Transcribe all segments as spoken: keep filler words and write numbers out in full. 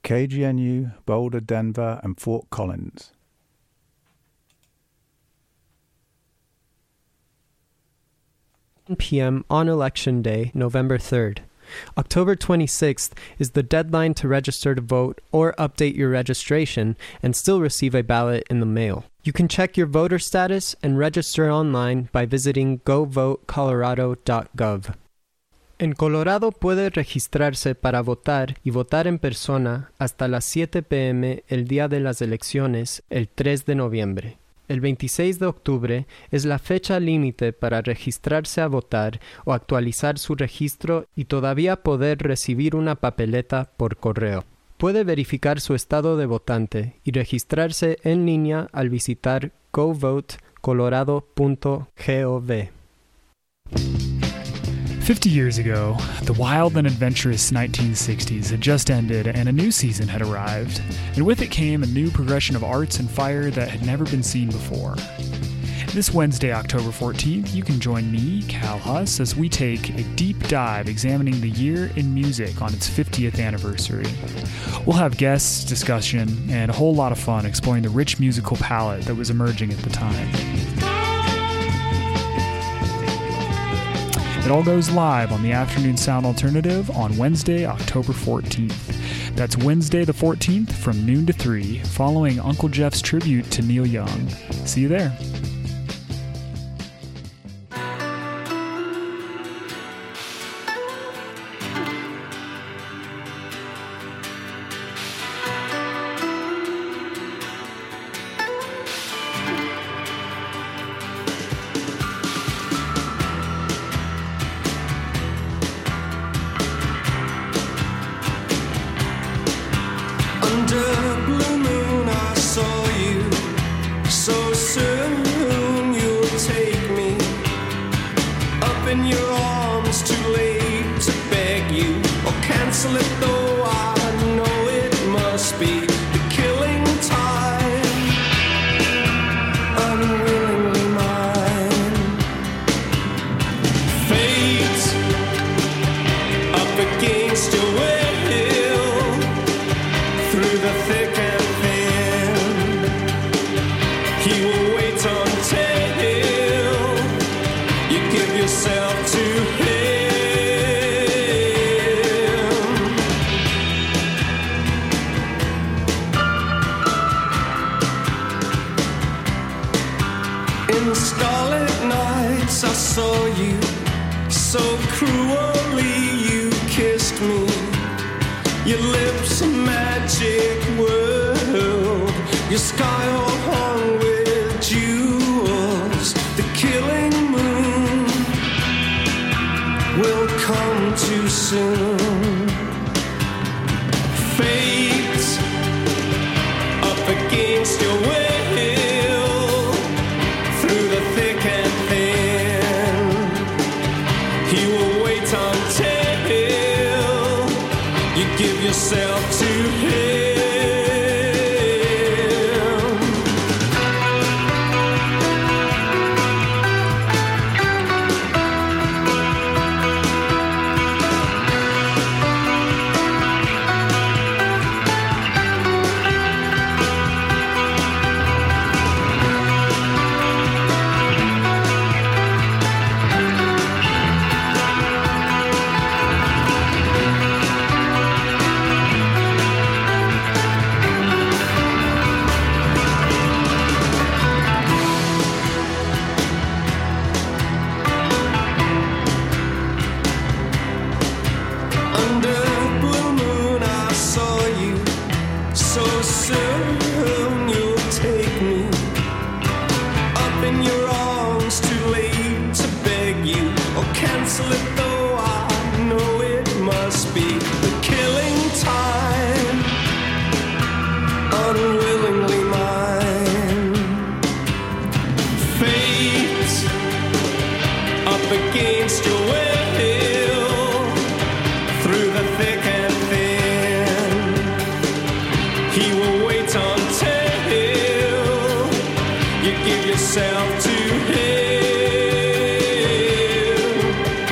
K G N U, Boulder, Denver, and Fort Collins. one p.m. on Election Day, November third. October twenty-sixth is the deadline to register to vote or update your registration and still receive a ballot in the mail. You can check your voter status and register online by visiting go vote colorado dot gov. En Colorado puede registrarse para votar y votar en persona hasta las siete p.m. el día de las elecciones, el tres de noviembre. El veintiséis de octubre es la fecha límite para registrarse a votar o actualizar su registro y todavía poder recibir una papeleta por correo. Puede verificar su estado de votante y registrarse en línea al visitar go vote colorado punto gov. Fifty years ago, the wild and adventurous nineteen sixties had just ended and a new season had arrived, and with it came a new progression of arts and fire that had never been seen before. This Wednesday, October fourteenth, you can join me, Cal Huss, as we take a deep dive examining the year in music on its fiftieth anniversary. We'll have guests, discussion, and a whole lot of fun exploring the rich musical palette that was emerging at the time. It all goes live on the Afternoon Sound Alternative on Wednesday, October fourteenth. That's Wednesday the fourteenth from noon to three, following Uncle Jeff's tribute to Neil Young. See you there.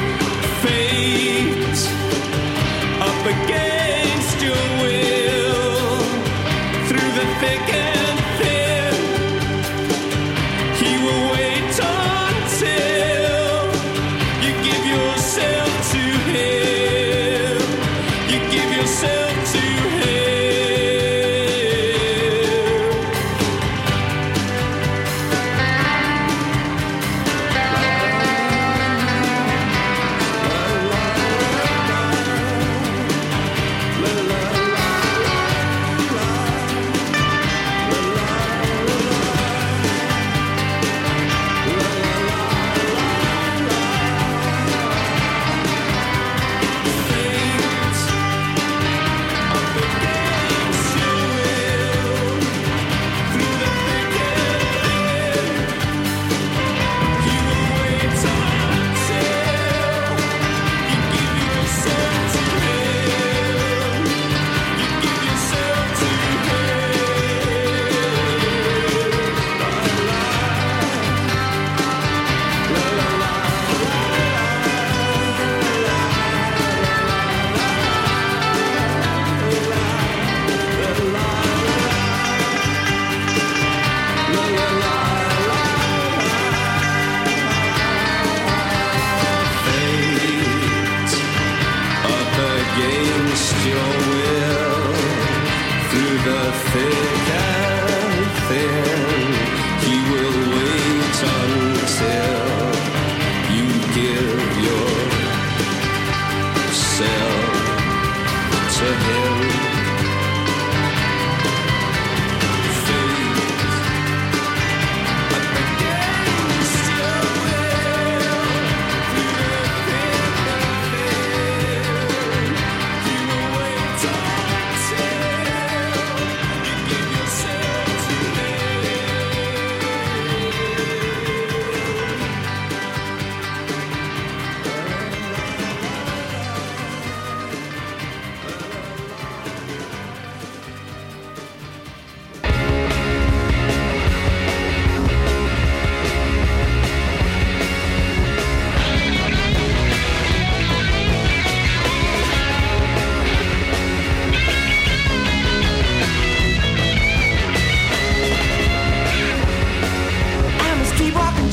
Against your will.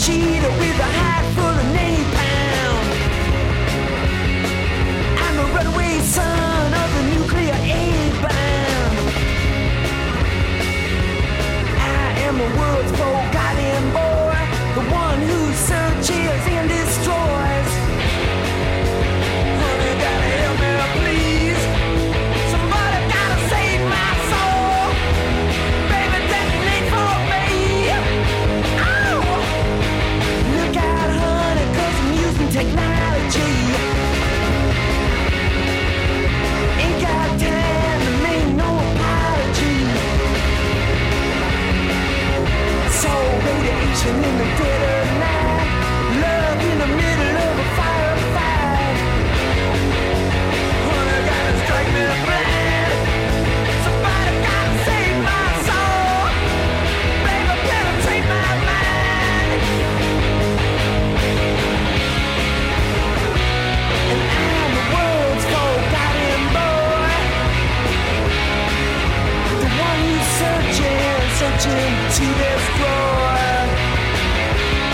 cheetah with a hat full of napalm. I'm the runaway son of the nuclear aid bomb. I am the world's forgotten boy, the one who searches and destroys. Honey, gotta help me, please. Somebody gotta save my soul. Baby, detonate for me. Oh! Look out, honey, 'cause I'm using technology. Ain't got time to make no apology. So radiation in the dead of night, love in the middle of a firefight. Honey, gotta strike me blind. Somebody gotta save my soul. Baby, penetrate my mind. And I'm the world's forgotten boy, the one who's searching, searching to destroy.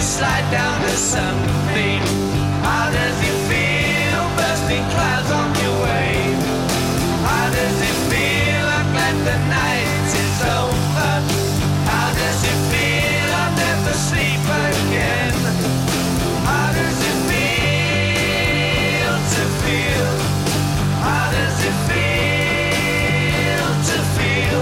slide down the sunbeam? How does it feel bursting clouds on your way? How does it feel? I'm glad the night is over. How does it feel? I'll never sleep again. How does it feel to feel? How does it feel to feel?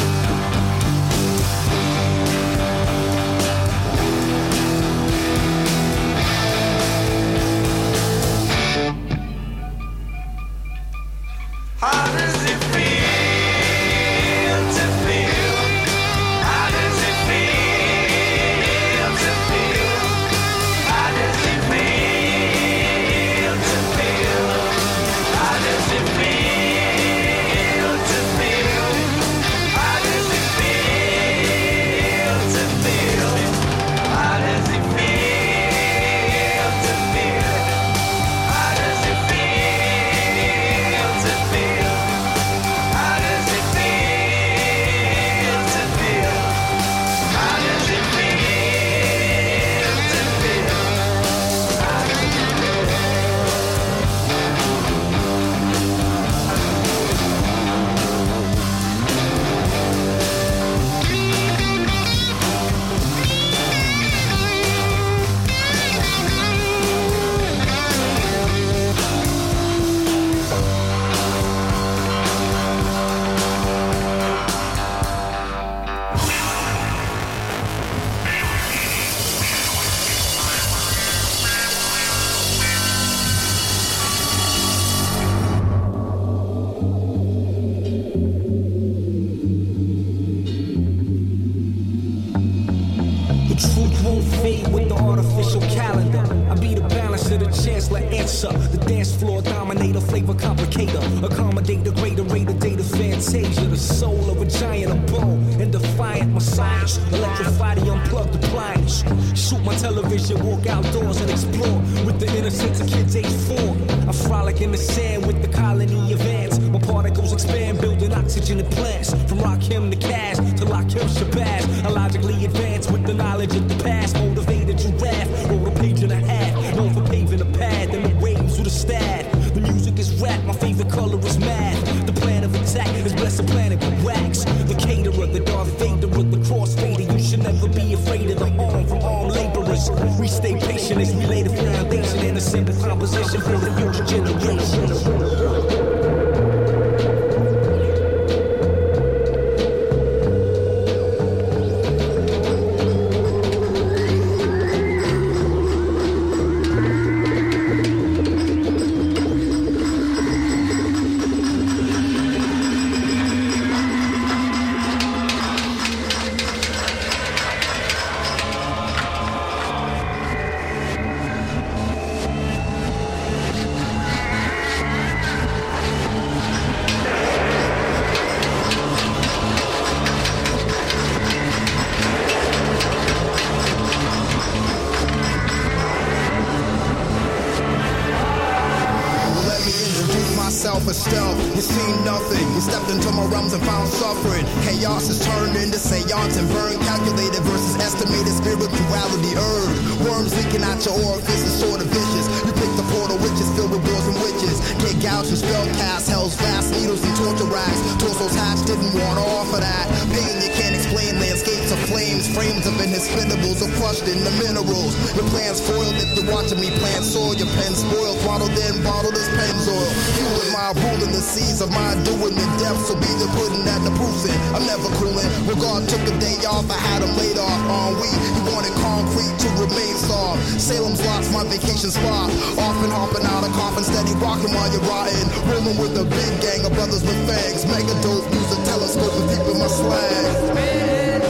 How does it feel to feel? How does it feel to feel? How does it feel to feel? How does it feel to feel? How does it feel to feel? How does it feel to feel? How does it feel to feel? How does it feel to feel? How does it feel to feel? The truth won't fade with the artificial calendar. I be the balance of the chancellor answer. The dance floor dominator, flavor complicator. Accommodate the greater rate of data fantasia. The soul of a giant, a bone and defiant massage. Electrify the unplugged appliance. Shoot my television, walk outdoors and explore. With the innocence of kids age four. I frolic in the sand with the colony of ants. My particles expand, building oxygen and plants. From Rakim to Cash to Lakim Shabazz. I logically advance with the knowledge of the past. Motivated giraffe, wrote a page and a half. Known for paving a path and the waves with a stab. The music is rap, my favorite color is math. The plan of attack is bless the planet with wax. The caterer, the Darth Vader of the crossfader. You should never be afraid of the arm from armed laborers. We stay patient as we lay the foundation in a simple composition for the future generations. For stealth, you seen nothing. You stepped into my realms and found suffering. Chaos is turned into seance and burn. Calculated versus estimated spirituality earned. Worms leaking out your orifice is sort of vicious. You pick the portal witches filled with wars and witches. Get gouged and spell cast, hell's vast needles and torture racks. Torsos hatched, didn't want to offer that. Pain you can't explain, landscapes of flames. Frames of inhospitables are crushed in the minerals. Your plans foiled if you're watching me plant soil. Your pen spoiled, throttled in, bottled as pen's oil. Fueling my ruling the seas of my doing the depths. So be the pudding that the proof's in. I'm never cooling. Regard took a day off, I had him laid off on weed. He wanted concrete to remain soft. Salem's lots, my vacation spot. Often hopping out of coffin, steady rocking while you're rotting. Rolling with a big gang of brothers with fangs. Mega dope, use a telescope and peep in my slang.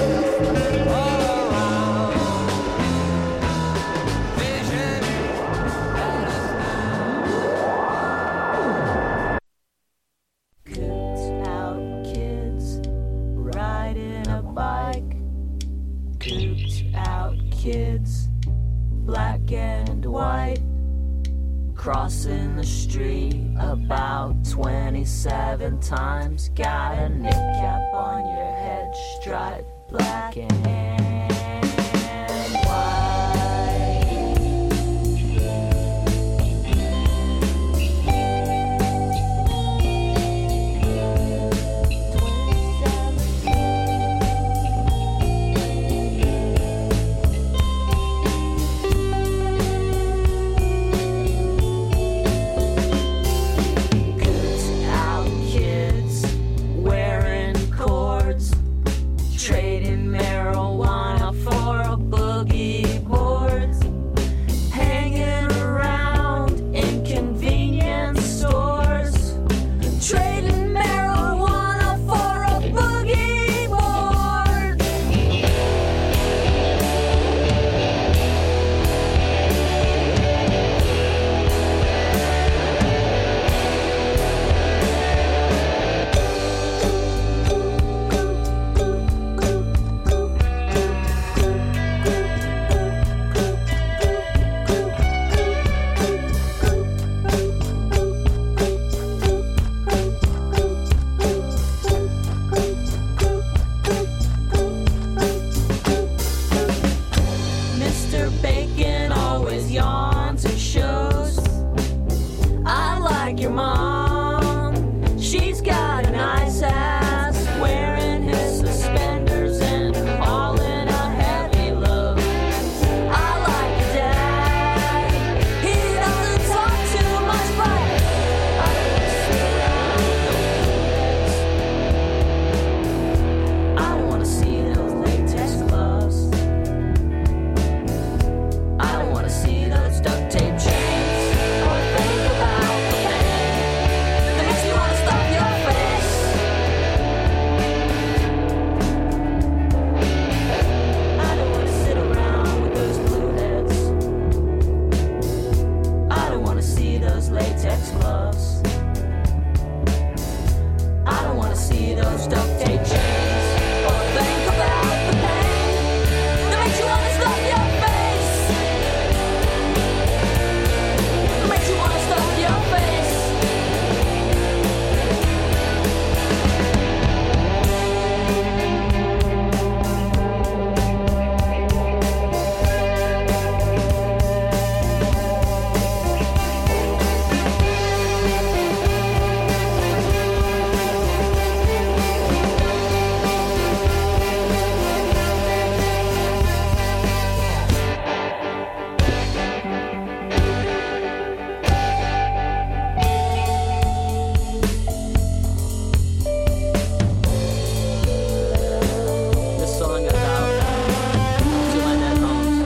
Kids, black and white, crossing the street about twenty-seven times. Got a kneecap on your head, striped black and white. making always yawns and shows. I like your mom, she's got a nice ass, wearing his suspenders and hauling a heavy load. I like your dad, he doesn't talk too much, but I don't wanna see those latex gloves. I don't wanna see those duct tape chains or think about the pain that makes you wanna stuff your face. I don't wanna sit around with those blue heads. I don't wanna see those latex gloves. I don't wanna see those duct tape chains or think about the pain that makes you wanna stuff your face. That makes you wanna stuff your face. This song is out to my dead homes.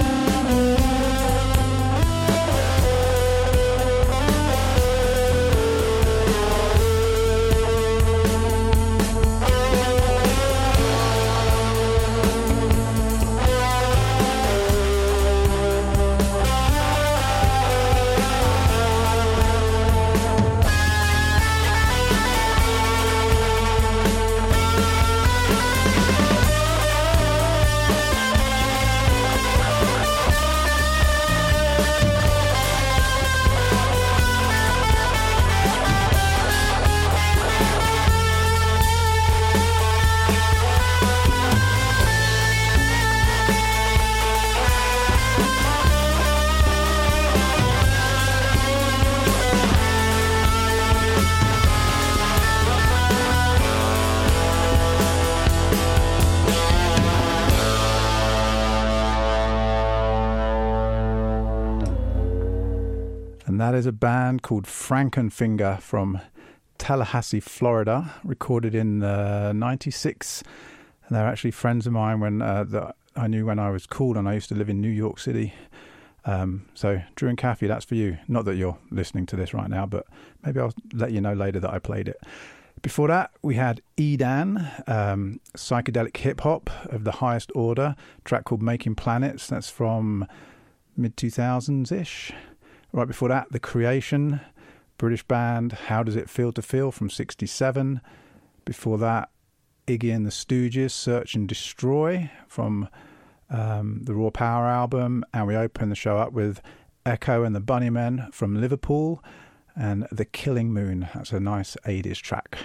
And that is a band called Frankenfinger from Tallahassee, Florida, recorded in uh, ninety-six. And they're actually friends of mine when uh, that I knew when I was cool, and I used to live in New York City. Um, so, Drew and Kathy, that's for you. Not that you're listening to this right now, but maybe I'll let you know later that I played it. Before that, we had Edan, um, psychedelic hip-hop of the highest order, a track called Making Planets. That's from mid two thousands-ish. Right before that, The Creation, British band, How Does It Feel to Feel from sixty-seven. Before that, Iggy and the Stooges, Search and Destroy from um, the Raw Power album. And we open the show up with Echo and the Bunnymen from Liverpool and The Killing Moon. That's a nice eighties track.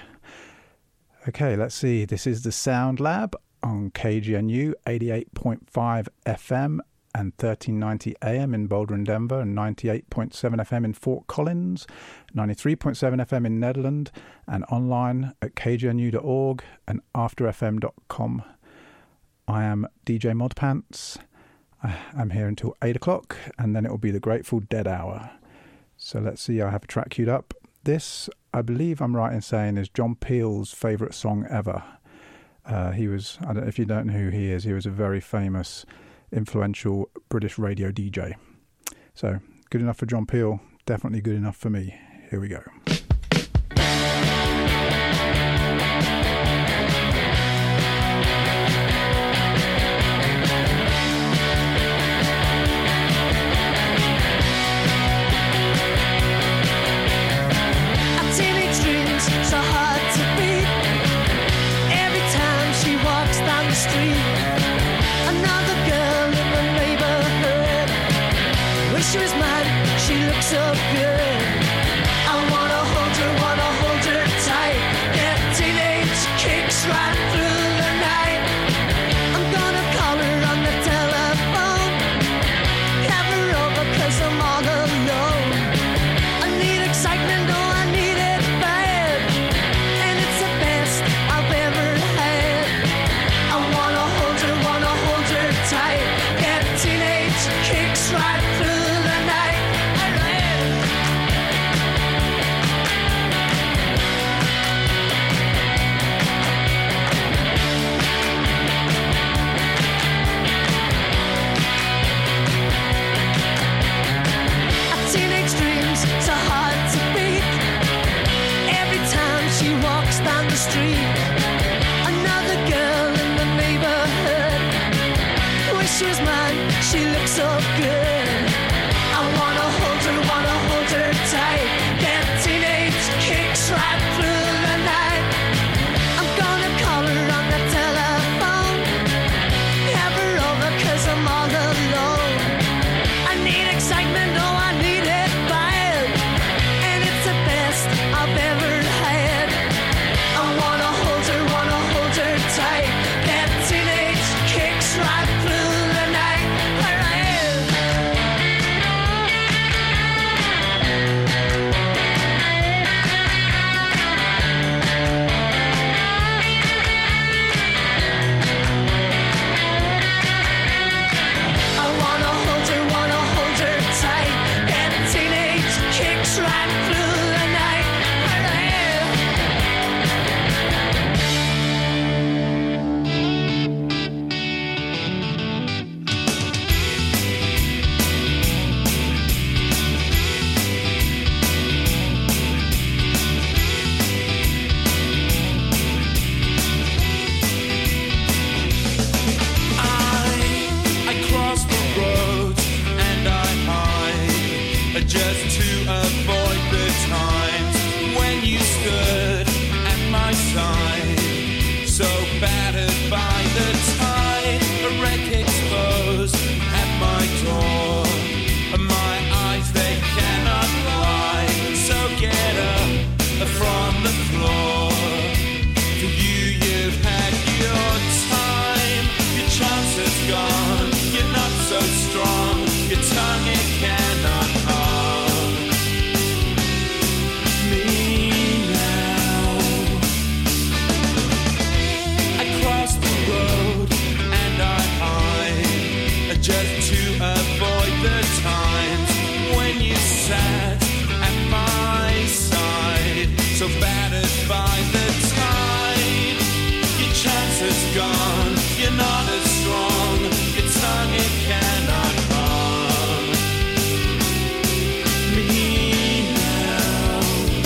Okay, let's see. This is the Sound Lab on K G N U eighty-eight point five F M and thirteen ninety A M in Boulder and Denver, and ninety-eight point seven F M in Fort Collins, ninety-three point seven F M in Nederland, and online at k g n u dot org and after f m dot com. I am D J Modpants. I'm here until eight o'clock, and then it will be the Grateful Dead hour. So let's see, I have a track queued up. This, I believe I'm right in saying, is John Peel's favourite song ever. Uh, he was, I don't know if you don't know who he is, he was a very famous, influential British radio D J. So, good enough for John Peel, definitely good enough for me. Here we go. She was mine, she looked so good. I wanna cause I'm all alone. I need excitement, oh I need it bad, and it's the best I've ever had. I wanna hold her, wanna hold her tight, get teenage kicks right through the night. A teenage dream's so hard to beat. Every time she walks down the street, another girl in the neighborhood. Wish she was mine, she looks so good. I wanna hold her, wanna hold her tight, get teenage kicks right through the night. I'm gonna call her on the telephone, have her over cause I'm all alone. I need excitement, oh I need it bad, and it's the best I've ever had. I wanna hold her, wanna hold her tight, get teenage kicks right through the night. I wanna hold her, wanna hold her tight, get teenage kicks right through the night. I, I cross the road and I hide just to avoid the times when you stood at my side, so battered by the tide, a wreck exposed at my door. My eyes, they cannot lie, so get up from the floor. For you, you've had your time, your chance is gone, you're not so strong, your tongue it cannot harm me now. I cross the road and I hide just to avoid the times when you sat at my side, so battered by the tide. Your chance is gone, you're not as strong, your tongue it cannot harm me now.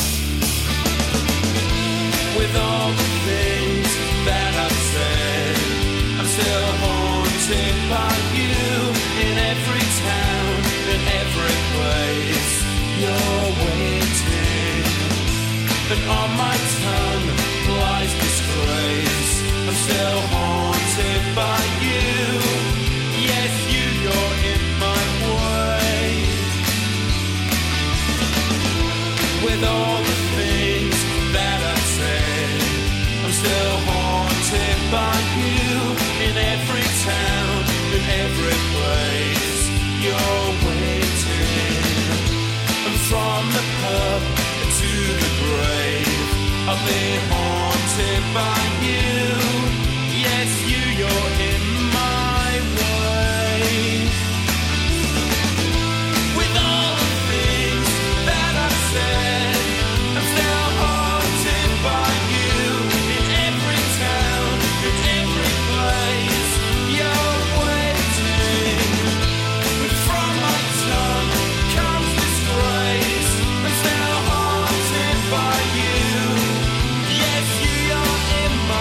With all the things that I've said, I'm still haunted by you. In every town, in every place, you're waiting. And on my tongue lies disgrace. I'm still haunted by you. Yes, you, you're in my way. With all the things that I've said, I'm still haunted by you. In every town, in every place, you're waiting. And from the pub to the grave, I'll be haunted by you. Yes, you, you're in my way. With all the things that I've said, I'm still haunted by you. In every town, in every place, you're waiting. But from my tongue comes disgrace. I'm still haunted by you. Yes, you, you're in my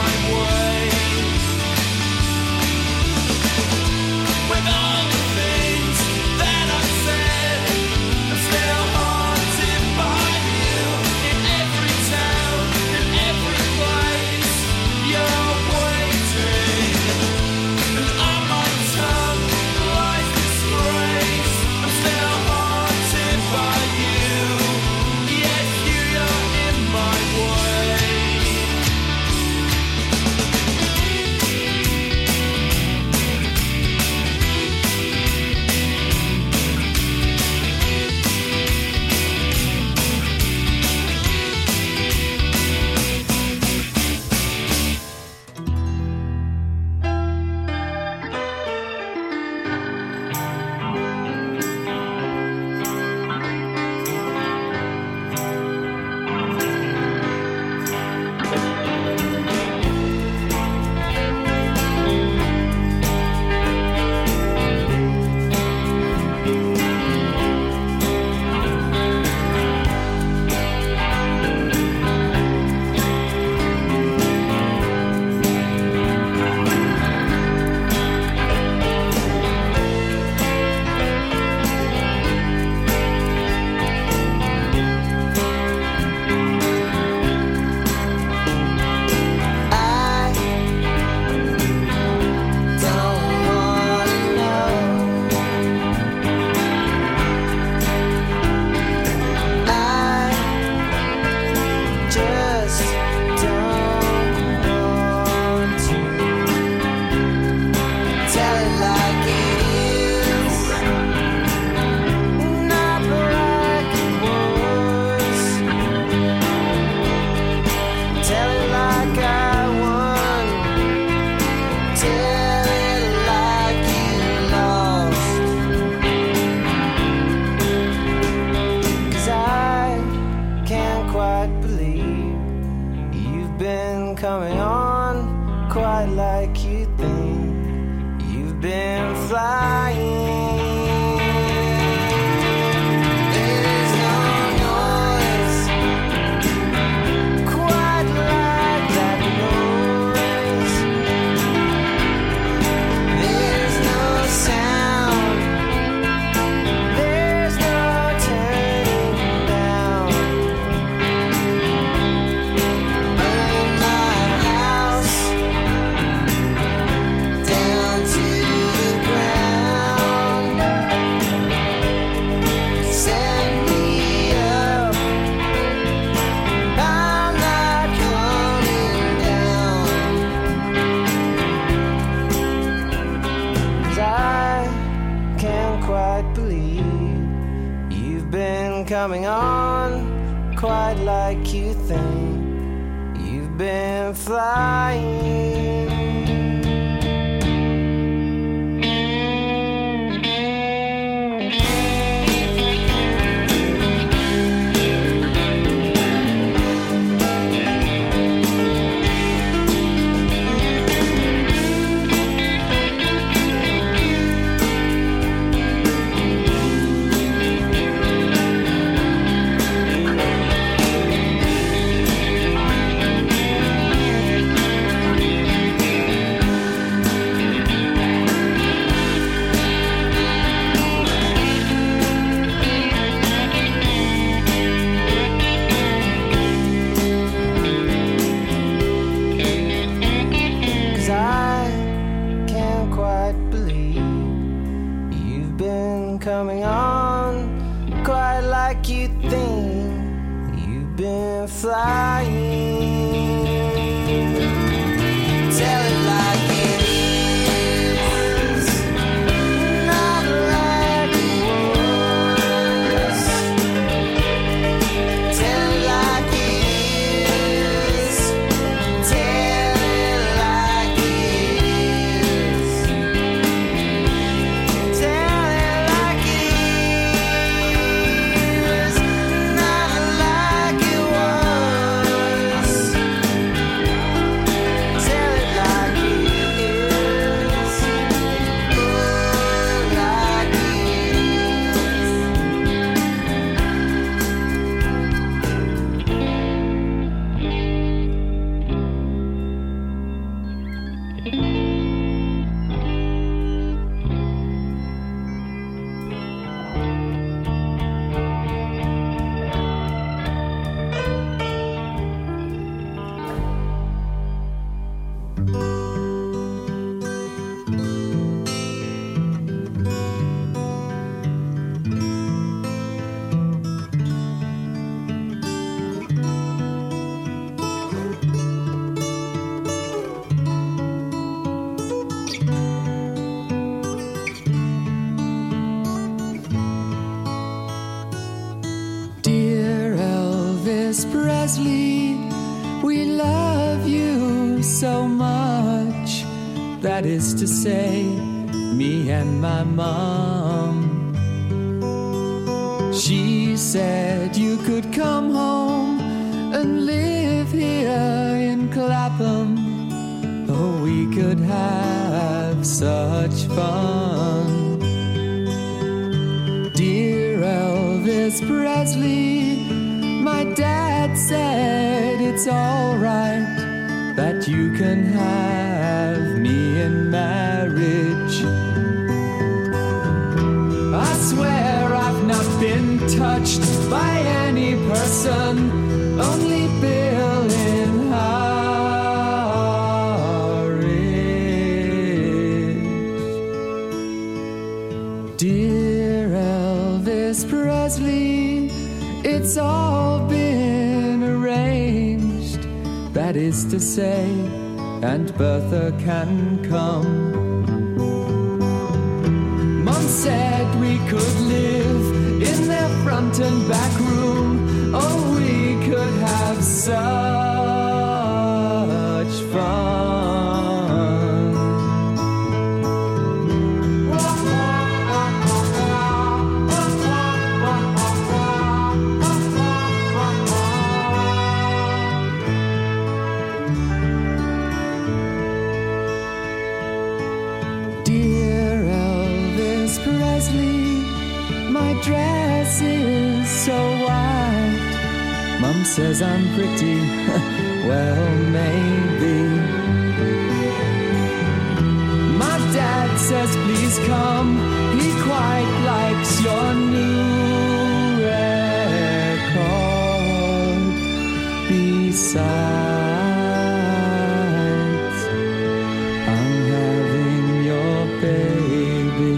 quite believe you've been coming on quite like you think you've been flying. Coming on quite like you think you've been flying. Tell it like it is, not like it was. Tell it like it is, tell it like it is. Tell Presley, we love you so much. That is to say, me and my mom. She said you could come home and live here in Clapham. Oh, we could have such fun. Dear Elvis Presley, my dad said it's all right that you can have me in marriage. I swear I've not been touched by any person, only Bill in Harwich. Dear Elvis Presley, it's all been arranged, that is to say, and Bertha can come. Mom said we could live in their front and back room. Oh, we could have such fun. My dress is so white. Mom says I'm pretty, well, maybe. My dad says please come, he quite likes your new record. Besides, I'm having your baby.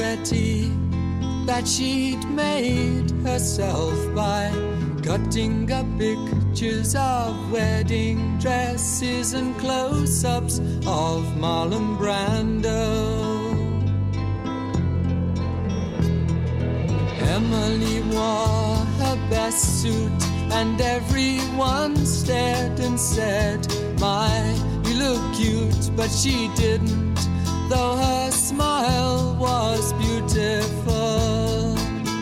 confetti that she'd made herself by cutting up pictures of wedding dresses and close-ups of Marlon Brando. Emily wore her best suit and everyone stared and said, "My, you look cute," but she didn't, though her smile was beautiful.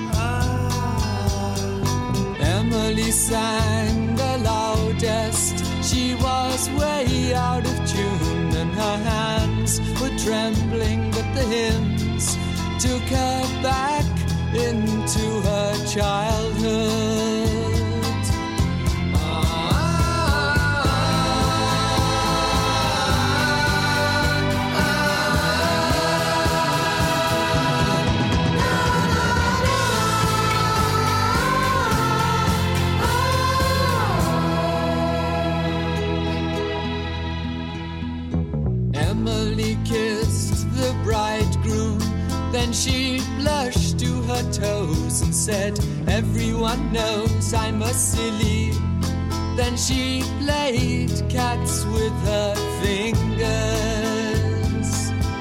Emily sang the loudest. She was way out of tune and her hands were trembling, but the hymns took her back into her childhood. Then she blushed to her toes and said, "Everyone knows I'm a silly." Then she played cats with her fingers.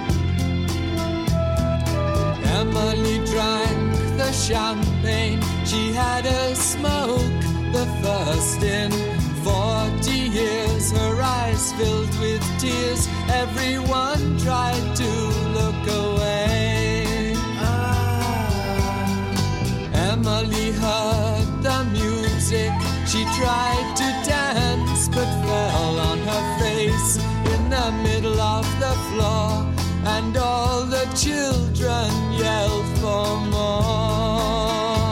Emily drank the champagne. She had a smoke, the first in forty years. Her eyes filled with tears. Everyone tried to look away. Emily heard the music. She tried to dance but fell on her face in the middle of the floor, and all the children yelled for more.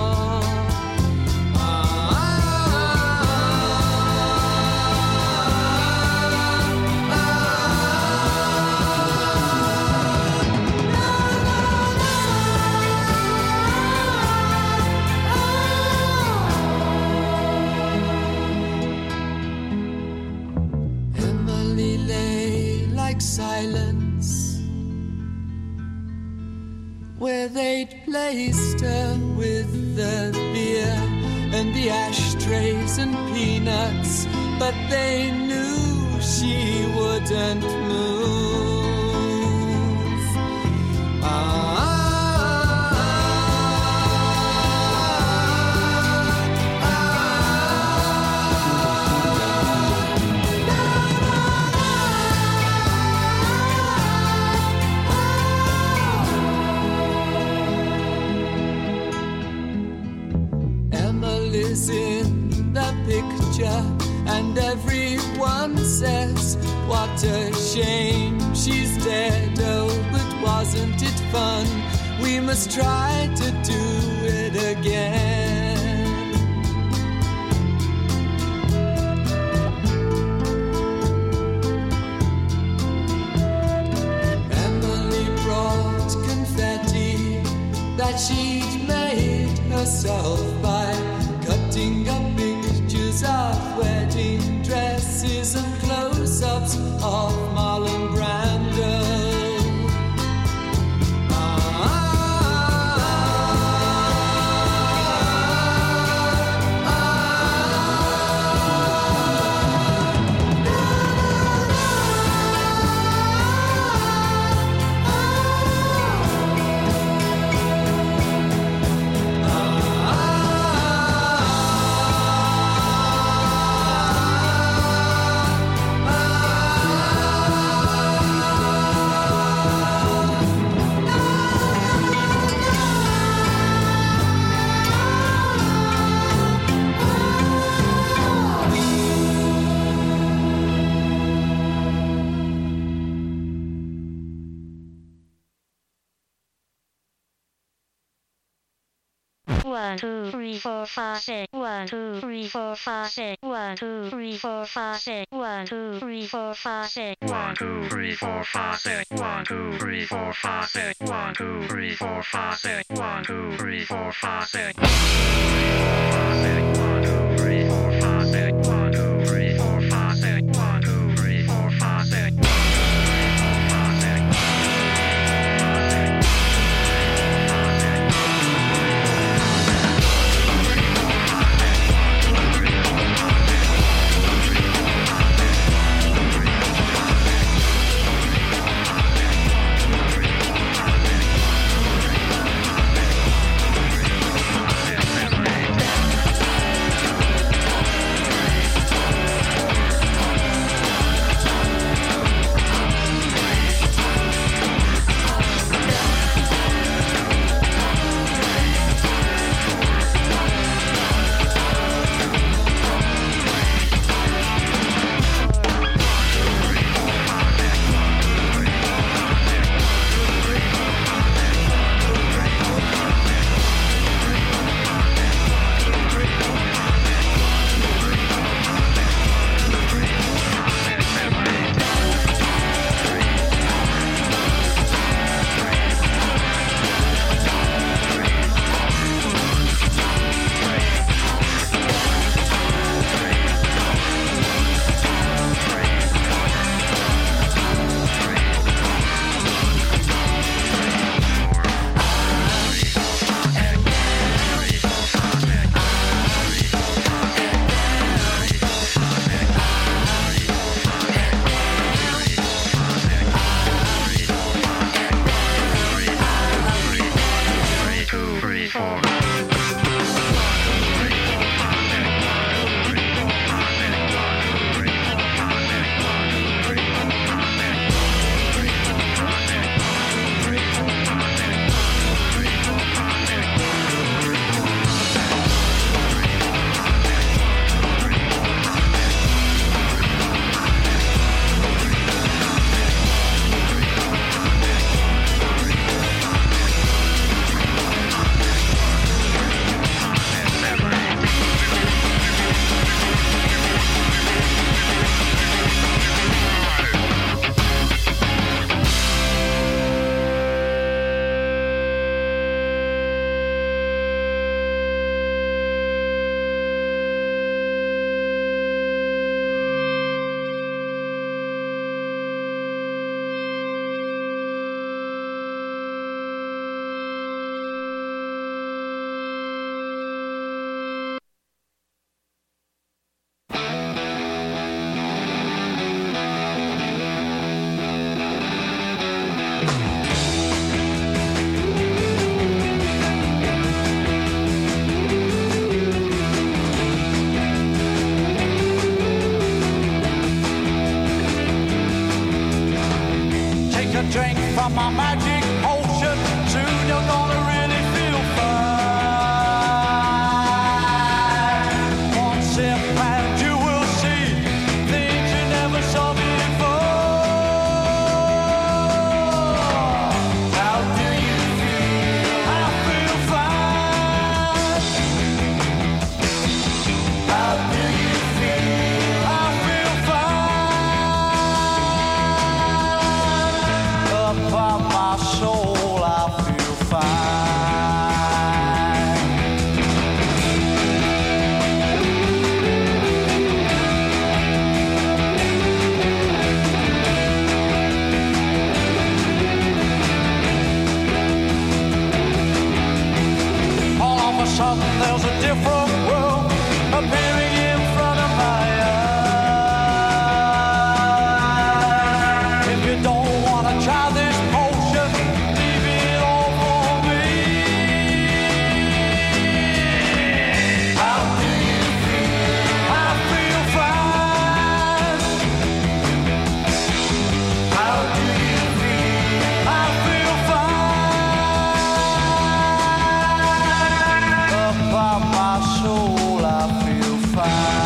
Silence, where they'd placed her with the beer and the ashtrays and peanuts, but they knew she wouldn't move. Ah. In the picture, and everyone says, "What a shame she's dead." Oh, but wasn't it fun? We must try to do it again. Emily brought confetti that she'd made herself by cutting up pictures of wedding dresses and close-ups of Marlon Brando. One, two, three, four, five, six. One, two, three, four, five, six. One, two, three, four, five, six. One, two, three, four, five, six. One, two, three, four, five, six. One, two, three, four, five, six. One, two, three, four, five, six. One, two, three, four, five, six. One, two, three, four, five, six. One, two, three, four, five, six. One, two, three, four, five, six. sudden there's a different world appearing in front of my eyes. If you don't want to try this potion, leave it all for me. How do you feel? I feel fine. How do you feel? I feel fine. About my soul, I feel fine.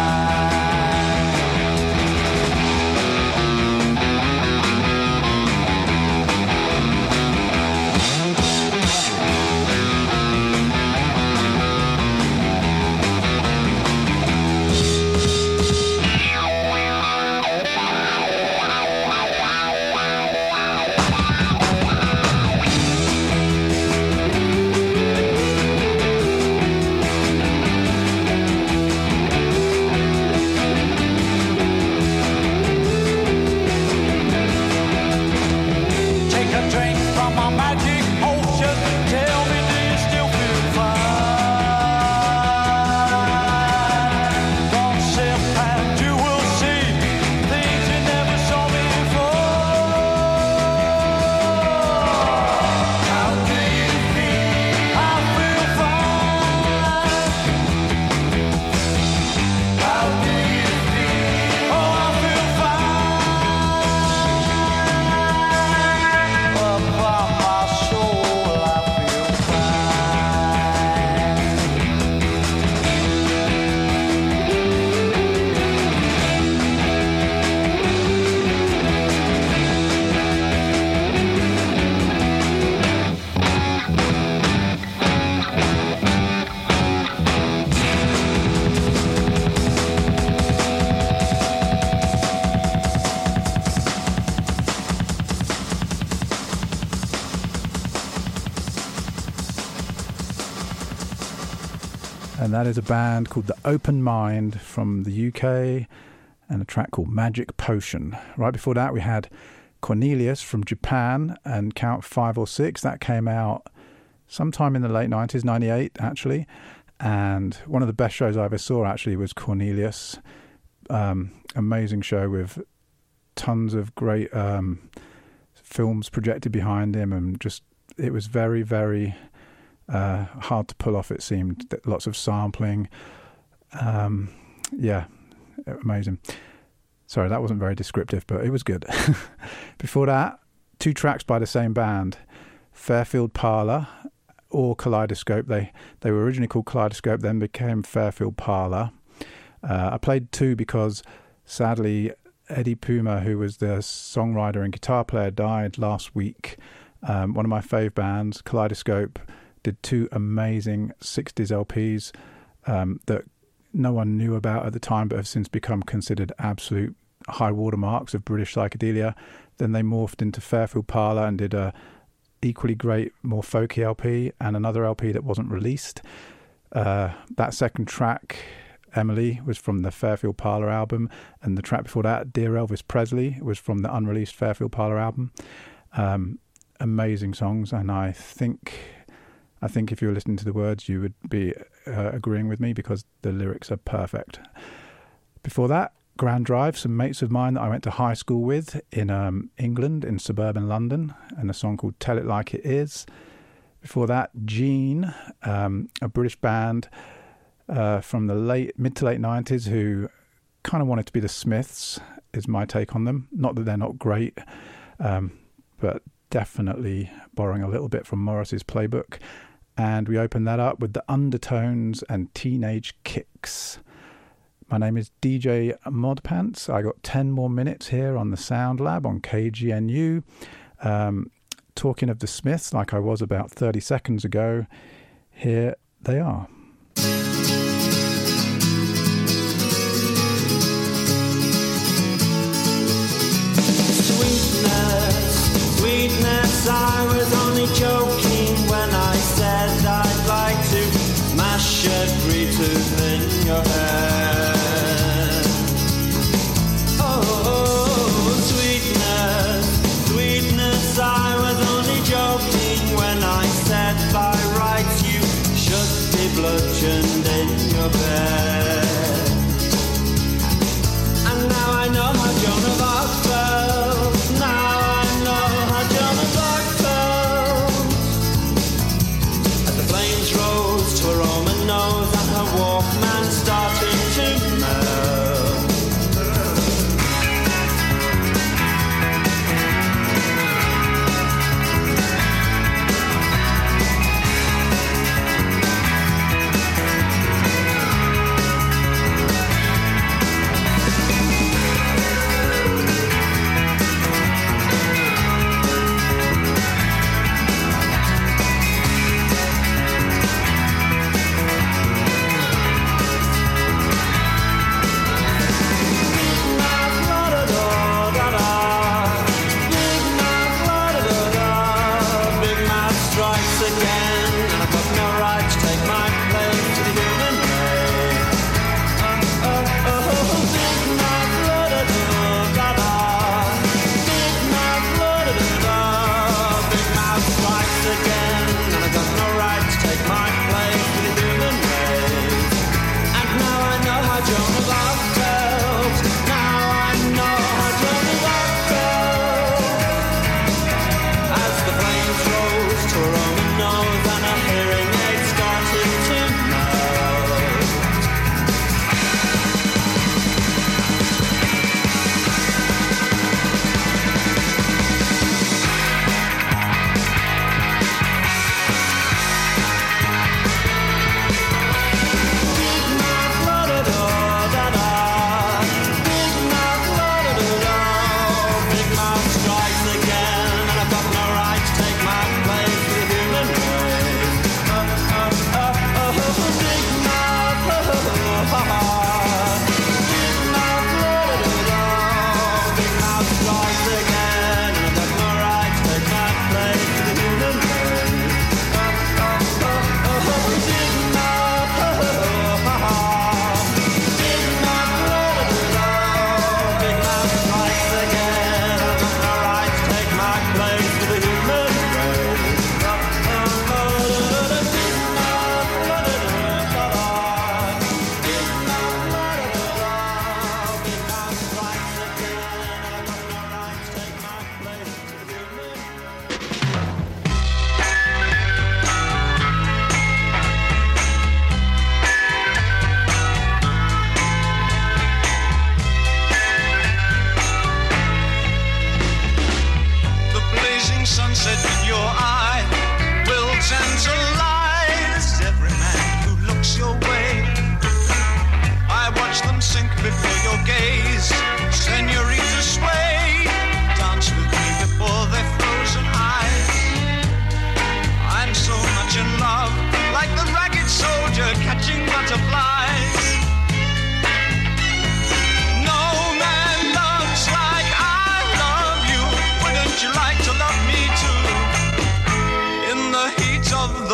Take a drink from my magic potion. Tell me, do you still feel fine? Don't sip and you will see things you never saw before. How do you feel? I feel fine. How do you feel? Oh, I feel fine. About my soul, I feel fine. And that is a band called The Open Mind from the U K, and a track called Magic Potion. Right before that we had Cornelius from Japan and Count Five or Six. That came out sometime in the late nineties, ninety-eight actually. And one of the best shows I ever saw actually was Cornelius. Um, amazing show with tons of great um, films projected behind him, and just it was very, very uh, hard to pull off, it seemed. Lots of sampling. Um, yeah, amazing. Sorry, that wasn't very descriptive, but it was good. Before that, two tracks by the same band, Fairfield Parlour or Kaleidoscope. They they were originally called Kaleidoscope, then became Fairfield Parlour. Uh, I played two because sadly Eddie Puma, who was the songwriter and guitar player, died last week. Um, one of my fave bands, Kaleidoscope, did two amazing sixties L Ps um, that no one knew about at the time, but have since become considered absolute high watermarks of British psychedelia. Then they morphed into Fairfield Parlour and did a equally great, more folky L P, and another L P that wasn't released. Uh, that second track, Emily, was from the Fairfield Parlour album, and the track before that, Dear Elvis Presley, was from the unreleased Fairfield Parlour album. Um, amazing songs, and I think I think if you were listening to the words, you would be uh, agreeing with me, because the lyrics are perfect. Before that, Grand Drive, some mates of mine that I went to high school with in um, England, in suburban London, and a song called Tell It Like It Is. Before that, Gene, um, a British band uh, from the late mid to late nineties who kind of wanted to be the Smiths, is my take on them. Not that they're not great, um, but definitely borrowing a little bit from Morris's playbook. And we opened that up with the Undertones and Teenage Kicks. My name is D J Modpants. I got ten more minutes here on the Sound Lab on K G N U. Um, talking of the Smiths, like I was about thirty seconds ago, here they are. Sweetness, sweetness, I was only joking when I said I'd like to mash every tooth in your head. Oh, sweetness, sweetness, I was only joking when I said by rights you should be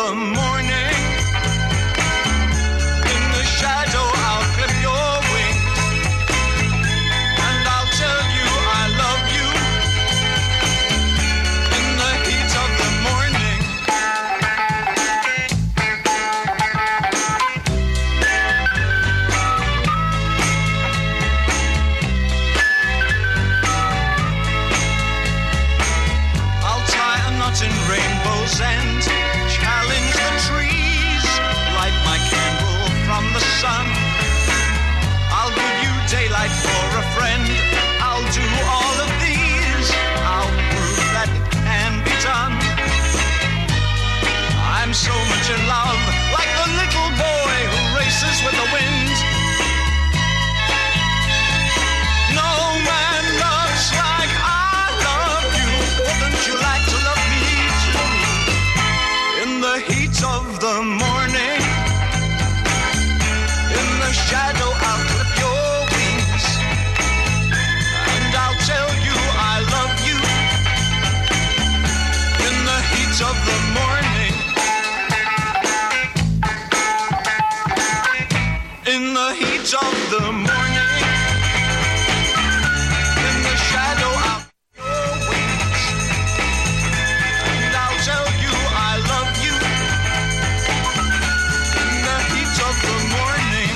the morning. In the shadow, I'll clip your wings, and I'll tell you I love you. In the heat of the morning. I'll tie a knot in rainbow's end, challenge the trees, light my candle from the sun. I'll give you daylight for a friend. I'll do all of these. I'll prove that it can be done. I'm so much in love, like the little boy who races with the wind. No man loves like I love you. Wouldn't you like to love me too? In the heat of the morning, in the shadow, I'll clip your wings, and I'll tell you I love you. In the heat of the morning, in the heat of the morning, in the shadow, I'll clip your wings, and I'll tell you I love you. In the heat of the morning.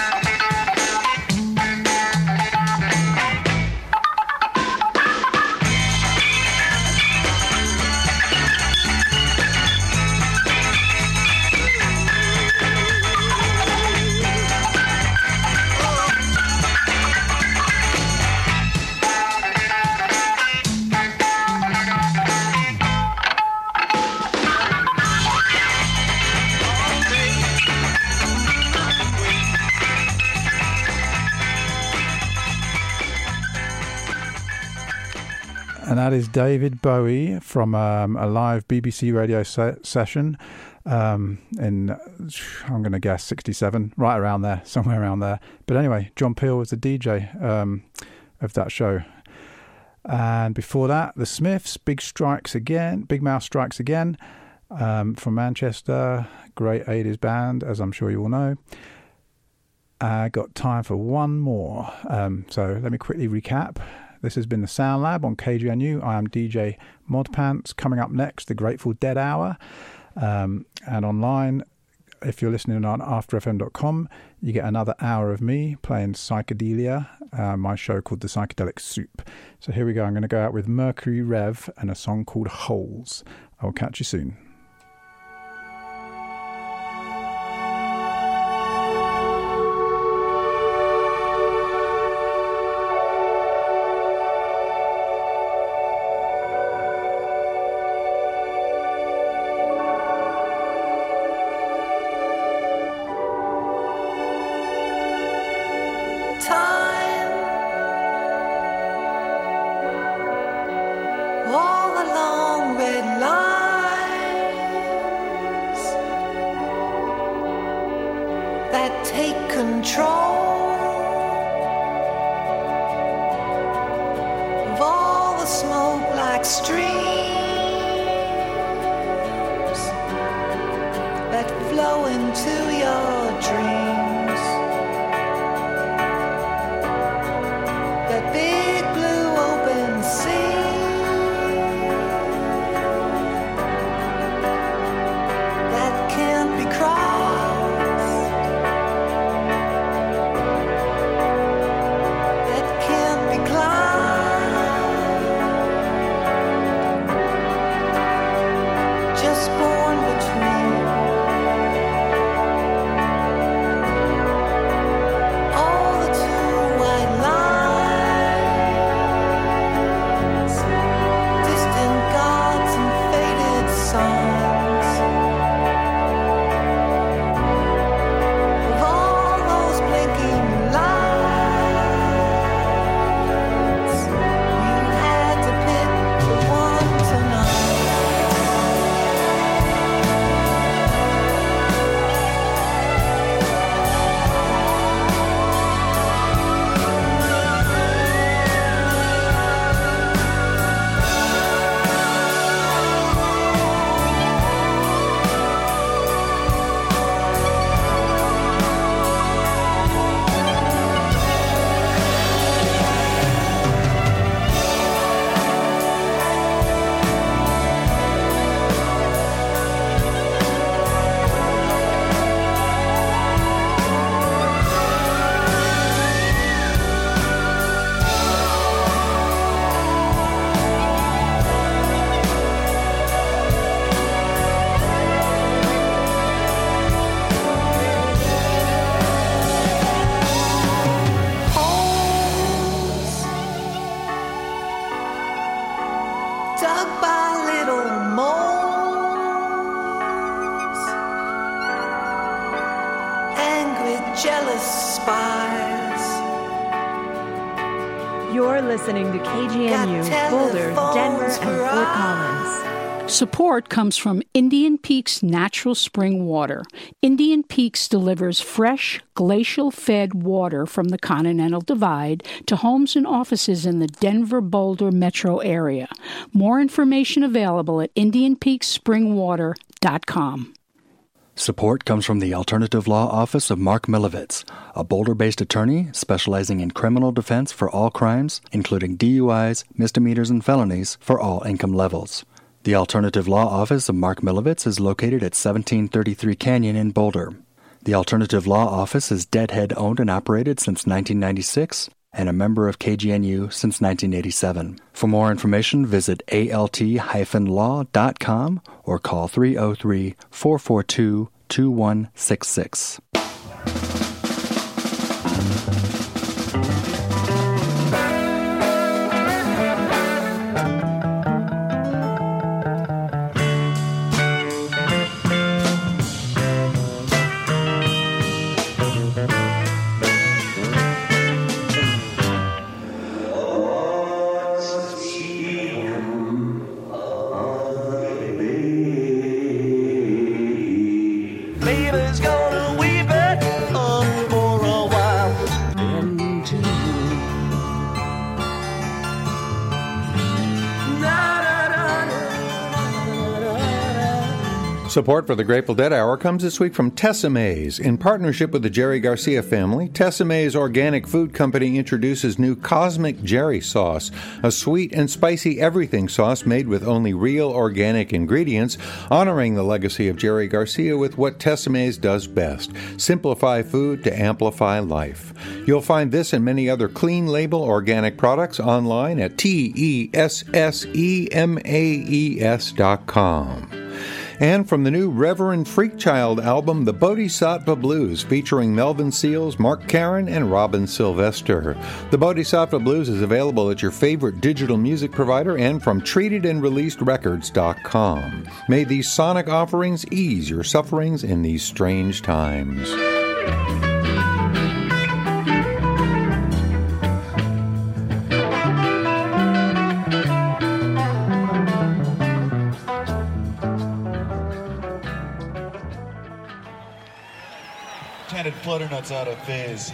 And that is David Bowie from um, a live B B C radio se- session um, in, I'm going to guess, sixty-seven, right around there, somewhere around there. But anyway, John Peel was the D J um, of that show. And before that, The Smiths, Big Strikes Again, Big Mouth Strikes Again, um, from Manchester, great eighties band, as I'm sure you all know. I got time for one more. Um, so let me quickly recap. This has been the Sound Lab on K G N U. I am D J Modpants. Coming up next, the Grateful Dead Hour. Um, and online, if you're listening on after f m dot com, you get another hour of me playing Psychedelia, uh, my show called The Psychedelic Soup. So here we go. I'm going to go out with Mercury Rev and a song called Holes. I will catch you soon. All the long red lines that take control of all the smoke like streams that flow into your dreams. That big blue open sea that can't be crossed, that can't be climbed, just born between all the two white lines, distant gods and faded songs of all those blinking lights. You had to pick the one tonight. jealous spies. You're listening to K G N U, Got Boulder, telephones Denver, and for Fort Collins. Support comes from Indian Peaks Natural Spring Water. Indian Peaks delivers fresh, glacial-fed water from the Continental Divide to homes and offices in the Denver-Boulder metro area. More information available at indian peaks spring water dot com. Support comes from the Alternative Law Office of Mark Milovitz, a Boulder-based attorney specializing in criminal defense for all crimes, including D U Is, misdemeanors, and felonies for all income levels. The Alternative Law Office of Mark Milovitz is located at seventeen thirty-three Canyon in Boulder. The Alternative Law Office is Deadhead-owned and operated since nineteen ninety-six and a member of K G N U since nineteen eighty-seven. For more information, visit A L T dash law dot com or call three oh three, four four two, two one six six. Baby's gonna weave it up for a while. Then to Support for the Grateful Dead Hour comes this week from Tessemae's. In partnership with the Jerry Garcia family, Tessemae's Organic Food Company introduces new Cosmic Jerry Sauce, a sweet and spicy everything sauce made with only real organic ingredients, honoring the legacy of Jerry Garcia with what Tessemae's does best: simplify food to amplify life. You'll find this and many other clean label organic products online at T E S S E M A E S dot com. And from the new Reverend Freakchild album, The Bodhisattva Blues, featuring Melvin Seals, Mark Karen, and Robin Sylvester. The Bodhisattva Blues is available at your favorite digital music provider and from treated and released records dot com. May these sonic offerings ease your sufferings in these strange times. Canted flutter nuts out of phase.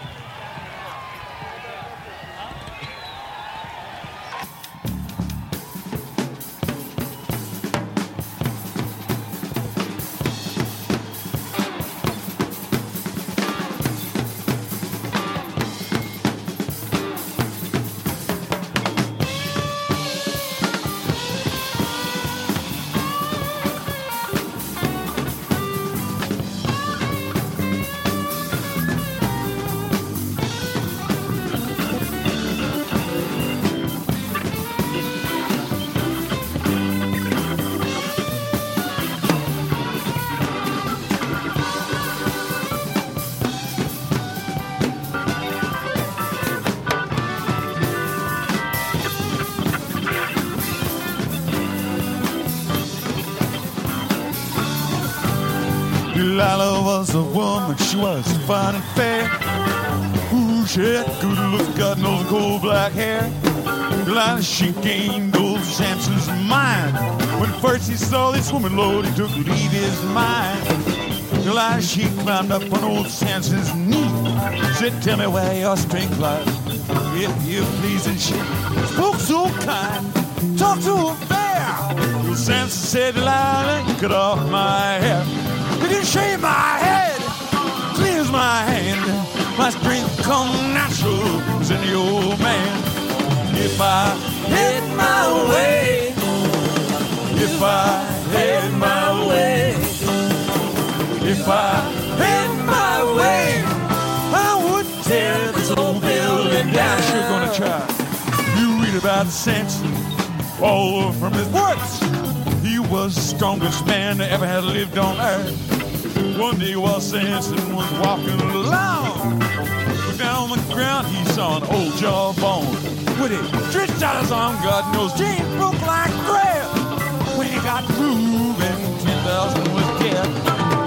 Delilah was a woman, she was fine and fair. Ooh, she had good looks, God knows, and cold black hair. Delilah, she gained old Samson's mind. When first he saw this woman, Lord, he took to leave his mind. Delilah, she climbed up on old Samson's knee. Said, tell me where your strength lies, if you please. And she spoke so kind, talked so fair. Old Samson said, Delilah, cut off my hair. You can shave my head, cleanse my hand. My strength come natural as in the old man. If I had my way, if I had my way, if I had my way, I would tear this old building down. You're gonna try. You read about Samson all from his works. He was the strongest man that ever had lived on earth. One day while Samson was walking along, down on the ground he saw an old jawbone. When he stretched out his arm, God knows James broke like thread. When he got moving ten thousand